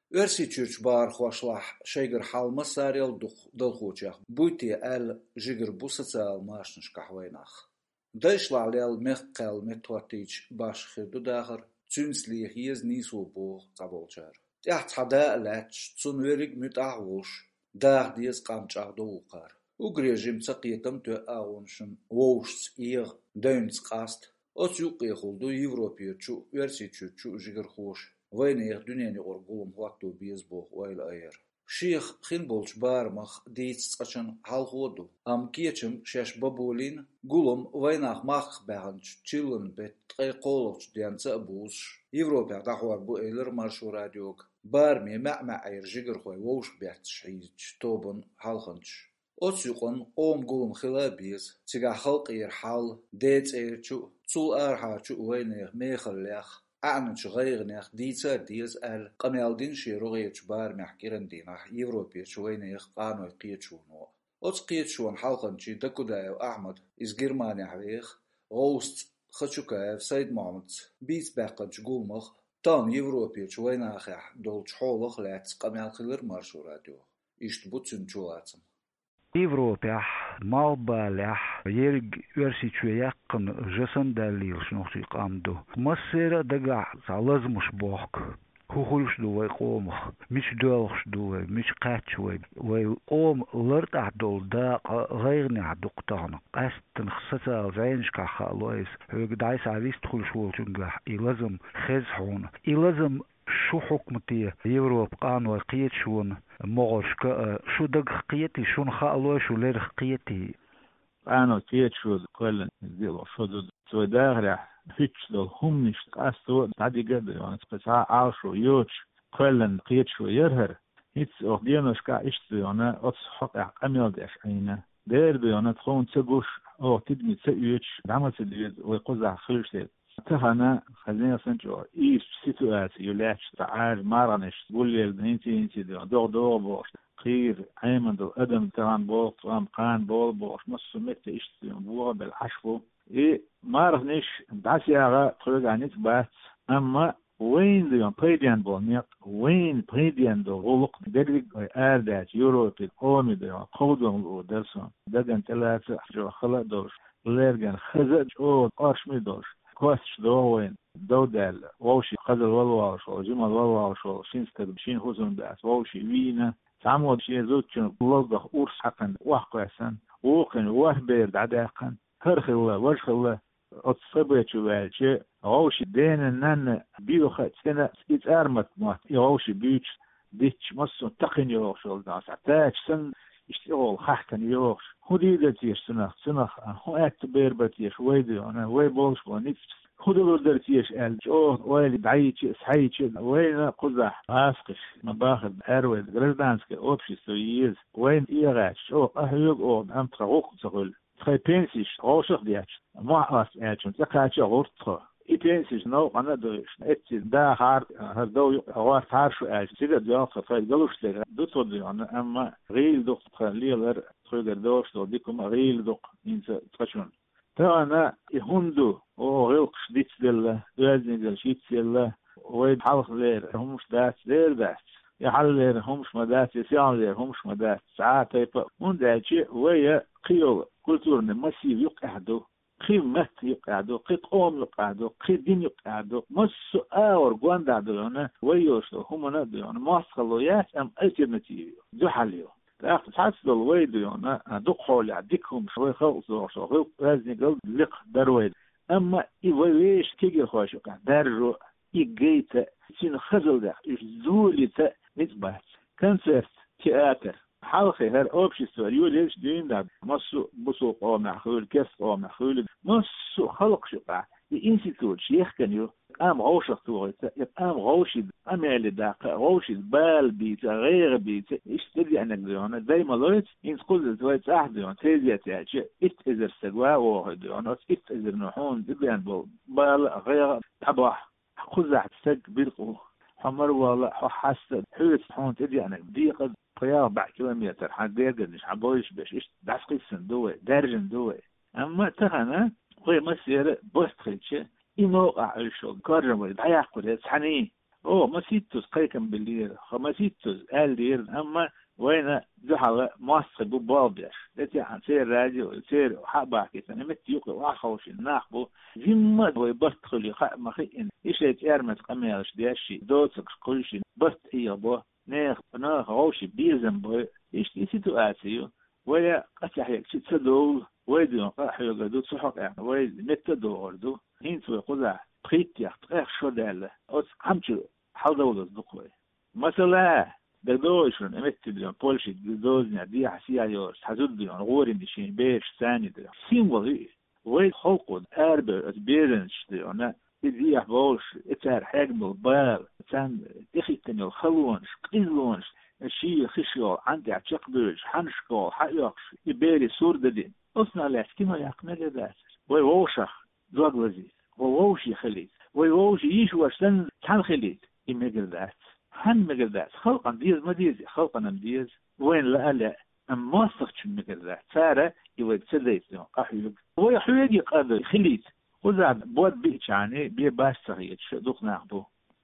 ارسي تشوش بار خوشلاح شيغر حال مساريل دلخوچاخ بويتي ال جيغر بوسصال ماشنش كحويناخ دايشلا ليل مخقل متواتيج باش خدو داخر تشنسلي هيز نيسو بو تابولچار تحت حدا لاتش تسونوريك متاعوش داغ ديس قامچاغ دوقار وغريجيم تقيتم تو اونشن ووشس ايغ داينس قاست اوتيوقي خولدو يوروبيتشو ورسيتشو جيغر خوش وينيغ دنياني غرقوم وقتو بيزبوخ ويل اير شيخ خين بولش بارمخ ديتس قشن حالخودو كيچم شاش بابولين قولم ويناخ ماخ باغنش تشيلن بيت تقي قولوش ديانس ابوش يوروبيا داخوار بو ايلر مارشو راديوك بارمي مع اير جيغر خوي ووش بيحتش حيج توبن حالخنش اوتسيقن قوم قولم خلابيز تيغا خلق اير حال ديت ايرچو تول ارحاچو وينيغ ميخليخ أعنش غير نخ ديتا ديز ال قميالدين شيروغيتش بار محكيرن ديناح يوروبيا شوين يخ قانو قيتشونو أوت قيتشون حلقنشي دكودايو أحمد إز جرمانيا حويخ غوست خشوكايف سيد محمد بيت باقنش قولمخ تام يوروبيا شوين أخيح دولش حولخ لاتس قميال خلر مارشو راديو إشتبوتسن شواتم Европа малбалях يرج ورسيتشو يقن جسن دليل شنو قامدو مسيرة دقع لازمش بوك خوش دو قومخ مش دوخش دو مش قاتشوي وقوم لرتع دول دا غيرني عدقتانا قاستن خصتا زينش كخالويس هو دايس عريست خل شو تنجح يلازم خزحون يلازم شو حكمتي يوروب قانو قيت شون مغش شو دق قيتي شون خالو شو لير قيتي أنا قيت شو كل ديلو شو دو داغرح هيتش دو هم نش قاستو تعدي قد يعني سبسا عاشو يوتش كلن قيت شو يرهر هيتس أخدينوش كا إشتو أنا أتص حق أميل داش أينا دير دو أنا تخون تسقوش أو تدمي تسقيوش دعمل تدويد ويقوزع خلوش ديد تهنا خلينا سنجو إيش سيتواتي يلاش تعال مارنش تقول لي انتي دو بوش خير عيمن دو أدم تران بول تران قان بول بوش نص مت إشتي بوه بالعشفو مارنش دعسي أغا تخرج عنيت بات أما وين دو بريديان بول نيق وين بريديان دو غلق دقيق آردات يوروبي قومي دو قودون لو درسون دقن تلاتة جو خلق دوش ليرجن خزج أو قارشمي دوش كوستش دوين دودال ووشي قدر والواشو جمال والواشو شينستر بشين خوزن باس ووشي وينا تعمود شي زوتشن بلوغ أورس حقن وحقاسن وقن وهبير دعداقن هرخ الله وجه الله أتصبت شوالشي ووشي دين نن بيوخ سنة سكيت أرمت مات يوشي بيوش ديتش مصو تقن يوشو داس عتاج سن اشتغل خحكن يوش خديدة تيش سنخ هو اكتبير بتيش ويدي انا وي بولش ونفس خدلو درتيش الجو ويلي بعيش سحيش وين قزح اسقش مباخد ارويد غرزدانسك اوبشي سويز وين ايغاش او اهيوغ او امترا وقت تقول تخي بينسيش غوشخ دياش ما اس اجن تقاچ غورتخ إبينسيش نو أنا دوش إتي دا هار هردو هوار هارشو أج سيدا ديال خطاي دلوش لغا دوتو ديال أما غيل دوق تخليلر تخيلر دوش دو ديكم غيل دوق إنت تخشون تا أنا يهندو أو غيلقش ديت ديال دوازني ديال شيت ديال ويد حلق لير همش داس لير داس يحل لير همش مداس يسيان لير همش مداس ساعات تيبا من دايتي ويا قيول كولتورنا مسيف يقعدو قيمة يقعدو قوم يقعدو دين يقعدو مسو اور غواندادو انا ويوشو هم ندو انا ماسخلويات ام التيرناتيف دو حاليو لاخت حاسل الويدو انا دخول يعديكم شوي خلصوا شو لازم يقول لق درويد اما ايويش تيجي خوش يقع درجو يجيت سين خزل ده زولت نتبات كونسرت تياتر حلقة هر أوبشي سوريو ليش دين ده مسو بسو قوم محول كيف قوم محول مسو خلق شقع الانستيتوت شيخ كانيو قام غوش اختوغيت قام غوشي قام يعلي داقة غوشي بال بيت غير بيت ايش تدي انك ديونا دايما لويت انت قلت زويت احد ديون تيزي اتعجي ات ازر سقوا واحد ديونا ات ازر نحون دبيان بال غير تباح خزع تسق بيرقو حمر والله حاسة حوت حون تدي انك ديقة قيا 4 كيلومتر حديقنش حبويش باش ايش دعسقي سندوي درجن دوي اما تهنا قوي مسير بوستخيتش إنه عيشوا كارجموا يضيع قدرت حني مسيتوس قيكم بالليل مسيتوس قال لير أما وين جحلا مصر ببابيش لتي عن سير راديو سير حباكي أنا متيوق وأخوش الناخبو جمد ويبطل يخاء مخين إيش يتأرمت قميرش دياشي دوتك كلش بط إيابو ناخ غوشي بيزن بو إيش سيتواسيو ويا قتح يكشي تدول ويدون قاح يقعدوا صحق يعني ويد نتدو أردو هينت ويقضع بخيت يختقق شو دالة أوس عمشو حضول الزقوي مثلا دقدوشون امت بيون بولشي دوزنيا دي حسيا يورس حزود بيون غورين ديشين بيش ثاني دي سيمبولي ويد خلقود أربع بيرنش دي أنا دي بولش اتار حجم البال تان تخيتني الخلونش قيلونش الشيء خشيو عندي عتقدوش حنشكو حيوكش يبيري سور دين أصنع لاسكيما يقنا جداس ويوشخ دوغ وزيز ووشي خليت ويوشي يشوش سن كان خليت يمجردات هن مجردات خلقا ديز ما ديزي خلقا مديز وين لا أما صفتش مجردات سارة يود سديت قحيوك ويحويجي قادر خليت وزاد بود بيتش عني بي باش صغير دوق ناخدو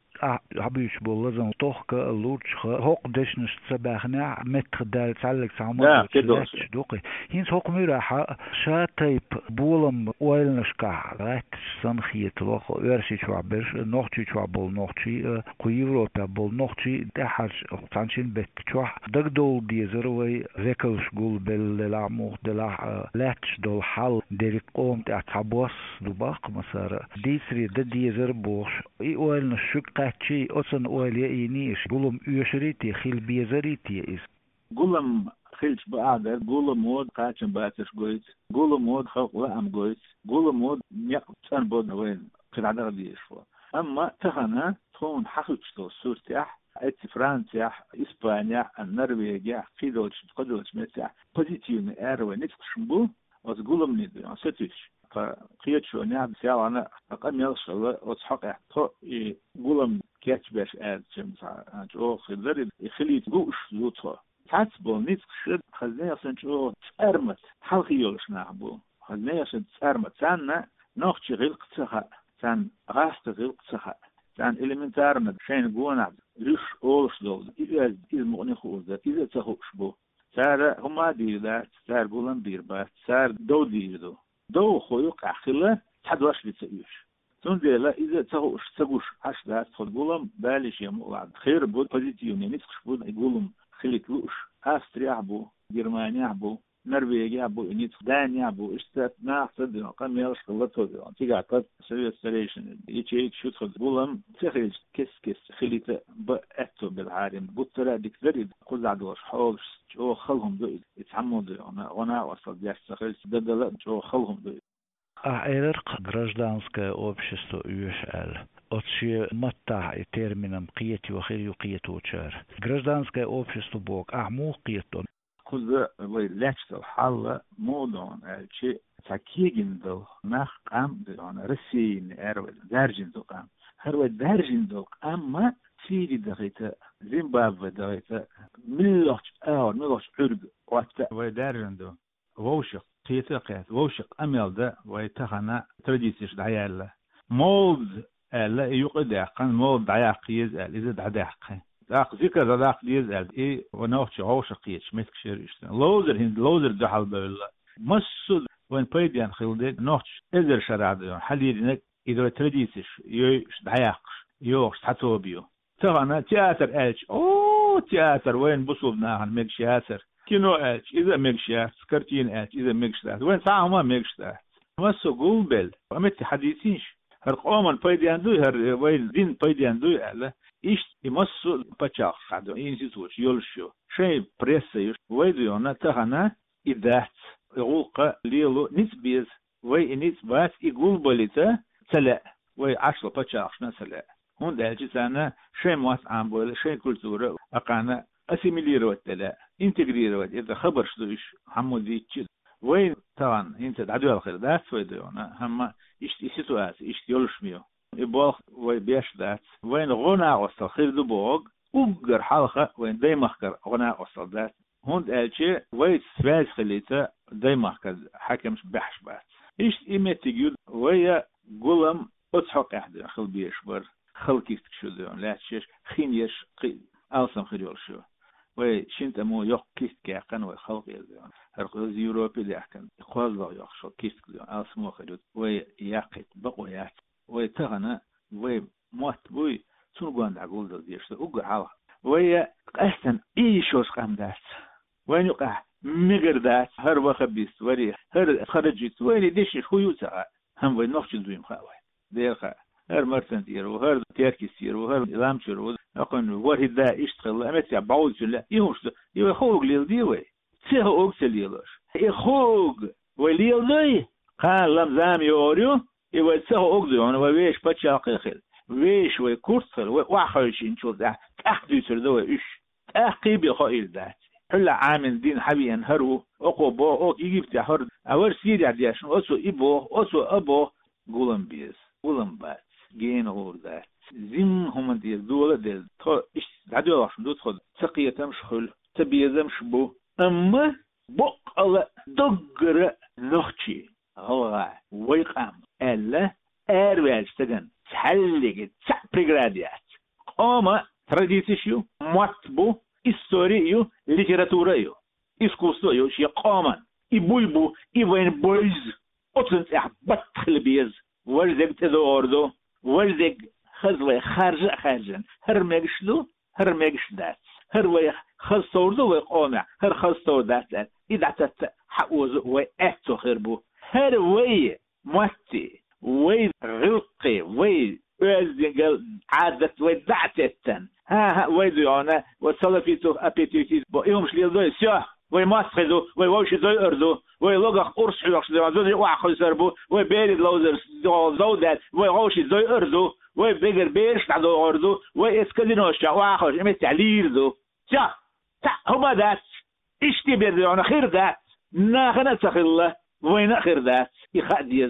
حبيش بولزن توخك لوتش هوق دشنش تباخنا متر دال تعلق سامو دوقي هين هوق ميراحة شاتيب بولم ويلنشكا رات سنخيت لوخ ورشي شوابرش نوختي شوابل نوختي كويوروبا بول نوختي دحاج تانشين بيت شوح دقدول ديزر وي ذكرش قول باللاموخ دلا لاتش دول حال ديريك قوم تعبوس دوباق مسار ديسري ديزر بوش اي ويلنشكا شيء أصلا أولي إنيش قولم يشريتي خيل بيزريتي إس قولم خيلش بعده قولم مود قاتشن باتش قويت قولم مود خلق لأم قويت قولم مود يقتن بود وين في عدد ديشوا أما تهنا تكون حقيقته سورتيح إت فرنسا إسبانيا النرويج فيدوش قدوش متاع بوزيتيون أروي نتشمبو وتقولم ندي ستيش قيت شو نعم سيا أنا أقام يلش الله وتحقق تو يقولم كاتش باش جمس جو خلري يخليت جوش زوتها تعتبر نتشد خلني أصلا جو تأرمت حلقي يلش نعبو خلني أصلا تأرمت سنة نخش غلق تها سن غاست غلق تها سن إلمنتارنا شين جونا ليش أولش دول إذا مغني خوزة إذا تهوش بو سار هما ديرات سار قولن ديربات سار دو ديردو دو خويق عقله تحدواش بتسيوش تنزل لا إذا تغوش عشرة تقولهم بالش يا مولاد خير بود بوزيتيون يعني تخشبون يقولهم خليك لوش أستريا عبو جرمانيا عبو نرويجيا عبو إنيت دانيا عبو إشتات ناقصد قام يرش خلطه تيجي عقد سوي ستريشن يجي شو تقولهم تخرج كس خليته بأتو بالعالم بطرة دكتوري كل عدوش حولش جو خلهم دو يتعمد أنا وصل جالس تخرج بدل جو خلهم دو إيرق гражданское общество ЮШЛ. Отче матта и термином قيتي وخير قيت وشار. гражданское общество بوك أعمو قيتون. خذ ويلاتش الحالة مودون شيء تكيجن دو نخ قام دون رسين أروي درجن دو قام. هروي درجن دو أما سيدي دقيقة زيمبابوي دقيقة ملوش عرق وقت ويدرجن دو ووشق قيت ووشق أميل ده ويتخنا ترديسيش دعيالله مولد لا يقدر قن مولد دعياقيز إذا دعياقي داق ذكر داق يزال إيه ونوش عوشقيش متكشير إشتن لوزر دحال بالله مسود وين بيديان خلدين نوش إذا شرع حليل إذا ترديسيش يش دعياقش يوش حتو بيو تغنى تياتر ألش تياتر وين بصوبناهن ميكشياتر كينو ألش إذا ميكشيات كرتين ألش إذا ميكشيات وين ساعة ما ميكشيات مسو قوبل ومت حديثيش هرقومن بيديان دوي هر وين دين بيديان دوي أله إيش يمسو بتشاخ عدو إنسيتوش يلشو شيء بريسيش ويديونا تغنى إذات يغلق ليلو نسبيز وي نسبات يقول بليتا سلا وي عشر بتشاخنا سلا هون دالجي سانا شيء موس عم بول شيء كولتورا أقانا أسيميليرو التلا إنتجريرو إذا خبر شدوش حمودي تشد وين طبعا أنت عدو الخير ده ويديونا هم إيش يلش ميو يبغى ويبيش ذات وين غنى وصل خير دبوغ وقر حلقة وين دايمخكر غنى وصل ذات هون قالشي وين سواز خليته دايمخكر حكمش بحش بات إيش إيمة تجود ويا قلم أضحك أحد خل بيشبر خلقيست شو ديون لا شيش خين يش ألسم خجول شو وشنت مو يق كيست كأقن وخلق يديون هرقوز يوروبي لأحكن خواز ضو يق شو كيست ديون ألسم وخجول وياقت بقويات وتغنى وموت بوي سنقوان عقول ذو ديشت وقعوا ويأحسن إيشوش قامدات وين يقع مقردات هر وخبيست وري هر خرجت وري ديش خيوتها هم وين نخشل دويم خاوي ديرخا هر مرتن تيرو هر تيركي سيرو هر لامشرو أقول وري دا يشتغل أمتى بعوض لا يهوش يخوج للديوي سه أوكسل يلوش يخوج وليل لي قال لم زام يوريو يوسه أوكسل أنا ويش بتشاقي خل ويش ويكورسل وواحد شو ده تأخذ سردوه إيش تأخذ بخائل ذات حلا عامل دين حبي انهرو أقوى أوك يجيب تحر أول سير عدياشن أسو إبو أسو أبو قولن بيز قولن بات جين غور ذات زين هم دي دولة دي تو إيش عدو عشان دو تخد سقية تمشخل تبيزة مشبو أما بق على دقر نخشي غلغا ويقام ألا أروال تجن تحلق تسبريغراديات أما تراديتيشيو مطبو историю, литературою, искусствою, شيء قامن، يبويبو، يوين بويز، أصلاً أحبط بيز، ورزق تدوردو، ورزق خزوة خارجن، هر مجش دات، هر ويا خزوردو ويقامع، هر خزور دات، إذا تحوز ويأتو خربو، هر ويا موتي، ويا غلقي، ويا وزنقل عادة ودعتتن. ها ويدو أنا وصلفيتو أبيتيتي بيومش ليدو سيا ويماسخدو ويوشدو أردو ويلوغ أرس حلقش دي وعخل سربو ويبيرد لوزر زودات ويوشي زي أردو ويبيجر بيرش تعدو أردو ويسكدينوشا وعخل إمت تعليردو سيا هما ذات إشتي بيردو أنا خير ذات ناخنا تخيل وين خير ذات يخديز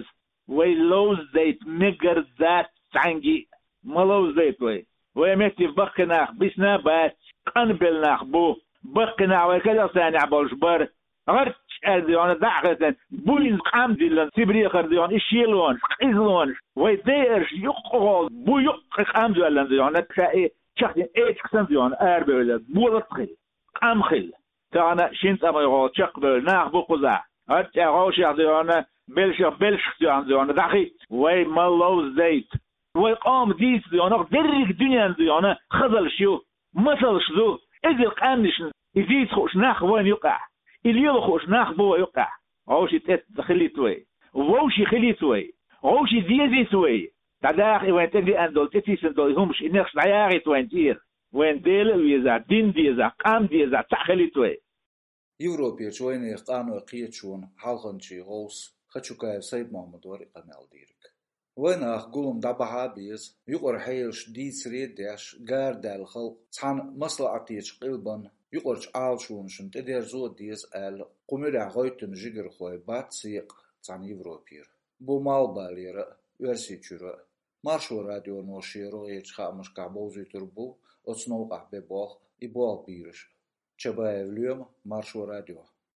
ويلوز زيت مجر ذات عنجي ملوز زيت وي ويمتي بقناخ بسنا بات قنبلناخ بو بقناخ وكذا سانع بالجبر غرتش أرديون دعغتن بوين قامدلن سبري خرديون إشيلون إزلون ويديرش يقول بو يقق قامدلن ديون كشاء شخصين إيش قسم ديون أربعة بولتخل قامخل تانا شنت أما يقول شقبل ناخ بو قزع هرتش أغوش يخديون بلش ديون دخيت ويملو زيت ويقام ديس ديانا درك دنيا ديانا خذل شو مثل شو إذا قامنش يزيد خوش ناخ وين يقع اللي خوش ناخ بو يقع عوشي تخليتوي ووشي خليتوي عوشي ديزيتوي تداخ وين تدي أندول تتيسندول همش إنخش عياري توينتير وين ديل ويزا دين ديزا قام ديزا تخليتوي يوروبيا شوين يقانو قيتشون حالغنشي غوص خشوكايف سيد محمد ورقة مالديرك وين أخقولهم دبها بيز يقر حيلش دي سريد داش قار دال خلق تان مصلعتيش قلبان يقرش عالشون شن تدير زود ديز آل قمرع غويتن جيجر خوي بات سيق تان يوروبير بو مال بالير ورسي چورا مارشو راديو نوشيرو يج خامش كعبوزي تربو اصنوقع ببوخ يبوغ بيرش چبا اوليوم مارشو راديو